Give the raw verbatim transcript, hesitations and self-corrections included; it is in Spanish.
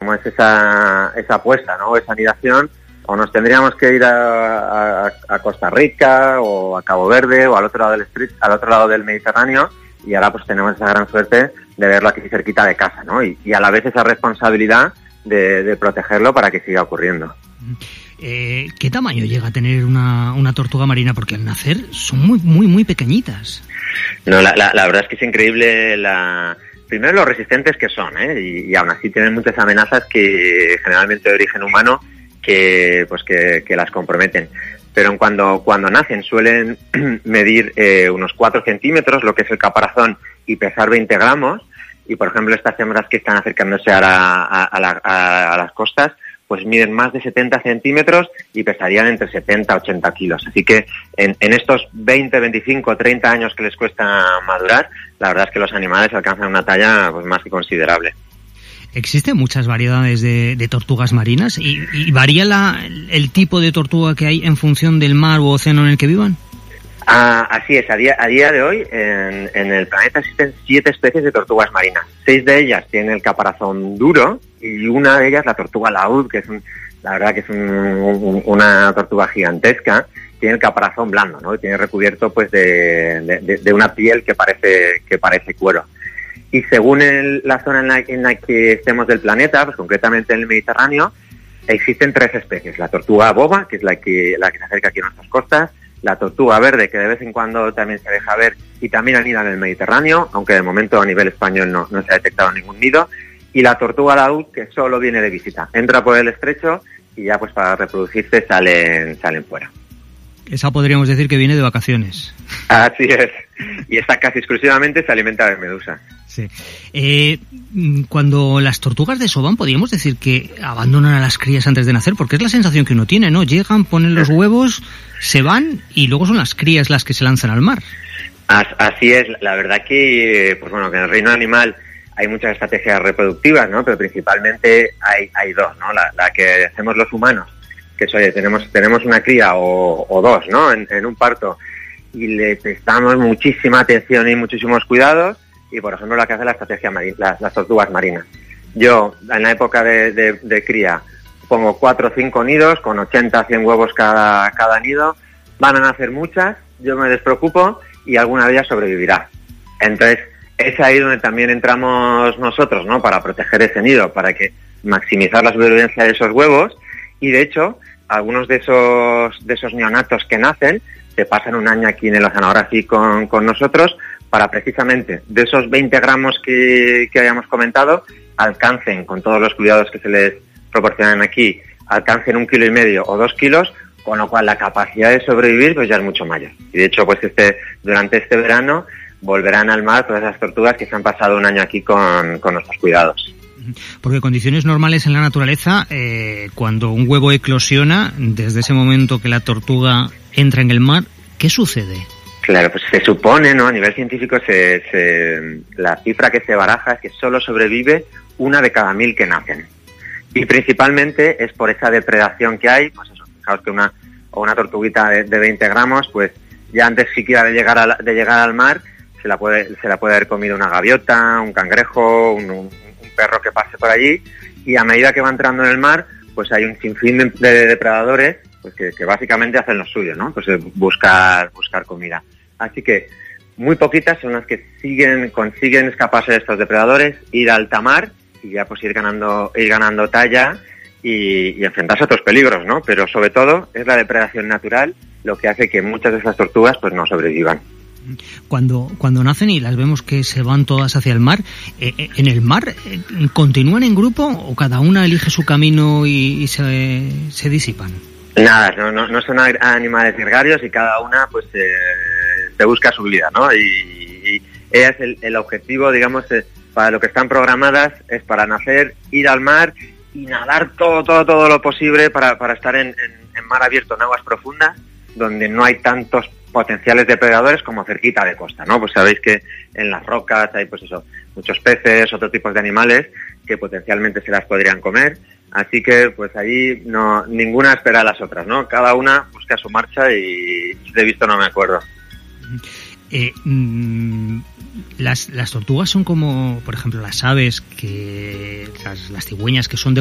cómo es esa, esa puesta, ¿no? Esa anidación, o nos tendríamos que ir a, a, a Costa Rica o a Cabo Verde o al otro lado del Estrecho, al otro lado del Mediterráneo, y ahora pues tenemos esa gran suerte de verlo aquí cerquita de casa, ¿no? Y, y a la vez esa responsabilidad de, de protegerlo para que siga ocurriendo. Eh, ¿Qué tamaño llega a tener una, una tortuga marina? Porque al nacer son muy, muy, muy pequeñitas. No, la, la, la verdad es que es increíble la... Primero lo resistentes que son, ¿eh? Y, y aún así tienen muchas amenazas que generalmente de origen humano que pues que, que las comprometen. Pero cuando, cuando nacen suelen medir eh, unos cuatro centímetros, lo que es el caparazón, y pesar veinte gramos. Y por ejemplo estas hembras que están acercándose a, la, a, a, la, a, a las costas, pues miden más de setenta centímetros y pesarían entre setenta a ochenta kilos. Así que en, en estos veinte, veinticinco, treinta años que les cuesta madurar, la verdad es que los animales alcanzan una talla pues más que considerable. Existen muchas variedades de, de tortugas marinas y, y varía la, el tipo de tortuga que hay en función del mar u océano en el que vivan. Ah, así es, a día, a día de hoy en, en el planeta existen siete especies de tortugas marinas. Seis de ellas tienen el caparazón duro y una de ellas, la tortuga laúd, que es un, la verdad que es un, un, una tortuga gigantesca, tiene el caparazón blando, ¿no? Y tiene recubierto pues de, de, de una piel que parece que parece cuero. Y según el, la zona en la, en la que estemos del planeta, pues concretamente en el Mediterráneo, existen tres especies. La tortuga boba, que es la que, la que se acerca aquí a nuestras costas, la tortuga verde, que de vez en cuando también se deja ver y también anida en el Mediterráneo, aunque de momento a nivel español no, no se ha detectado ningún nido, y la tortuga laúd, que solo viene de visita. Entra por el estrecho y ya pues para reproducirse salen, salen fuera. Esa podríamos decir que viene de vacaciones. Así es. Y esta casi exclusivamente se alimenta de medusas. Sí. Eh, cuando las tortugas desovan, podríamos decir que abandonan a las crías antes de nacer, porque es la sensación que uno tiene, ¿no? Llegan, ponen los huevos, se van y luego son las crías las que se lanzan al mar. Así es. La verdad que, pues bueno, que en el reino animal hay muchas estrategias reproductivas, ¿no? Pero principalmente hay, hay dos, ¿no? La, la que hacemos los humanos, que es, oye, tenemos, tenemos una cría o, o dos, ¿no? En, en un parto, y le prestamos muchísima atención y muchísimos cuidados, y por ejemplo la que hace la estrategia marina, las, las tortugas marinas. Yo, en la época de, de, de cría, pongo cuatro o cinco nidos, con ochenta a cien huevos cada, cada nido, van a nacer muchas, yo me despreocupo, y alguna de ellas sobrevivirá. Entonces, es ahí donde también entramos nosotros, ¿no? Para proteger ese nido, para que maximizar la sobrevivencia de esos huevos, y de hecho, algunos de esos, de esos neonatos que nacen, se pasan un año aquí en el oceanográfico con, con nosotros, para precisamente de esos veinte gramos que, que habíamos comentado, alcancen, con todos los cuidados que se les proporcionan aquí, alcancen un kilo y medio o dos kilos, con lo cual la capacidad de sobrevivir pues ya es mucho mayor. Y de hecho, pues este durante este verano volverán al mar todas esas tortugas que se han pasado un año aquí con, con nuestros cuidados. Porque en condiciones normales en la naturaleza, eh, cuando un huevo eclosiona, desde ese momento que la tortuga entra en el mar, ¿qué sucede? Claro, pues se supone, ¿no? A nivel científico, se, se, la cifra que se baraja es que solo sobrevive una de cada mil que nacen. Y principalmente es por esa depredación que hay, pues eso, fijaos que una, o una tortuguita de, de veinte gramos, pues ya antes siquiera de llegar, a, de llegar al mar, se la puede, se la puede haber comido una gaviota, un cangrejo, un, un, un perro que pase por allí, y a medida que va entrando en el mar, pues hay un sinfín de, de depredadores pues que, que básicamente hacen lo suyo, ¿no? Pues buscar, buscar comida. Así que muy poquitas son las que siguen, consiguen escaparse de estos depredadores, ir a alta mar y ya pues ir ganando, ir ganando talla y, y enfrentarse a otros peligros, ¿no? Pero sobre todo es la depredación natural lo que hace que muchas de esas tortugas pues no sobrevivan. Cuando cuando nacen y las vemos que se van todas hacia el mar, eh, ¿en el mar eh, continúan en grupo o cada una elige su camino y, y se, se disipan? Nada, no, no, no son animales gregarios y cada una pues eh, se busca su vida, ¿no? Y, y es el, el objetivo, digamos, eh, para lo que están programadas es para nacer, ir al mar y nadar todo, todo, todo lo posible para, para estar en, en, en mar abierto, en aguas profundas, donde no hay tantos potenciales depredadores como cerquita de costa, ¿no? Pues sabéis que en las rocas hay, pues eso, muchos peces, otros tipos de animales que potencialmente se las podrían comer. Así que, pues allí no, ninguna espera a las otras, ¿no? Cada una busca su marcha y de visto no me acuerdo. Eh, mmm, las, las tortugas son como, por ejemplo, las aves, que las, las cigüeñas que son de